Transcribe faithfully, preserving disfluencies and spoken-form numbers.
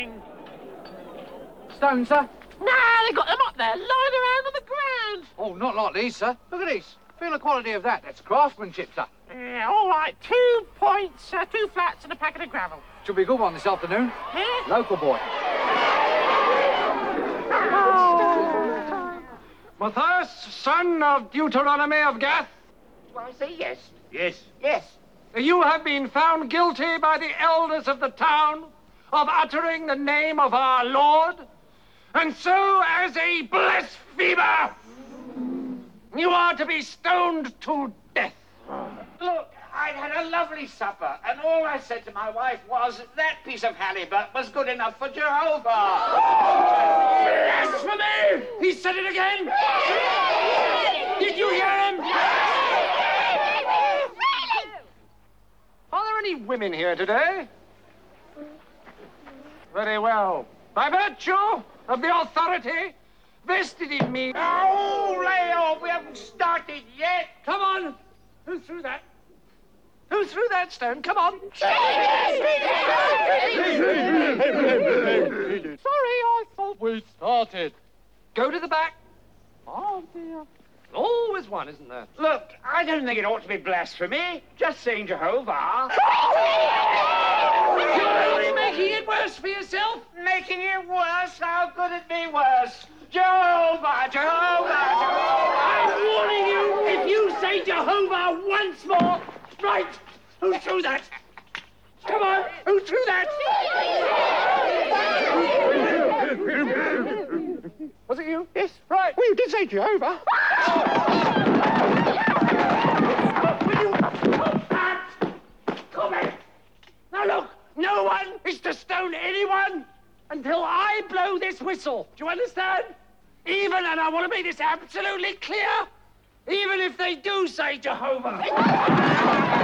Stone, sir? Nah, they got them up there, lying around on the ground. Oh, not like these, sir. Look at these. Feel the quality of that. That's craftsmanship, sir. Yeah, all right. Two points, uh, two flats and a packet of gravel. Should be a good one this afternoon. Yeah? Local boy. Matthias, son of Deuteronomy of Gath? Do I say yes? Yes. Yes. You have been found guilty by the elders of the town of uttering the name of our Lord, and so as a blasphemer, you are to be stoned to death. Look, I'd had a lovely supper, and all I said to my wife was that piece of halibut was good enough for Jehovah. Blasphemy! He said it again! Did you hear him? Are there any women here today? Very well. By virtue of the authority vested in me... Oh, Leo, we haven't started yet. Come on! Who threw that? Who threw that stone? Come on! Sorry, I thought we started. Go to the back. Oh, dear. Always one, isn't there? Look, I don't think it ought to be blasphemy. Just saying Jehovah. You're only making it worse for yourself. Making it worse? How could it be worse? Jehovah, Jehovah, Jehovah. I'm warning you, if you say Jehovah once more... Right! Who threw that? Come on! Who threw that? Was it you? Yes. Right. Well, you did say Jehovah. Will you... Come here. Now look, no one is to stone anyone until I blow this whistle. Do you understand? Even, and I want to make this absolutely clear, even if they do say Jehovah.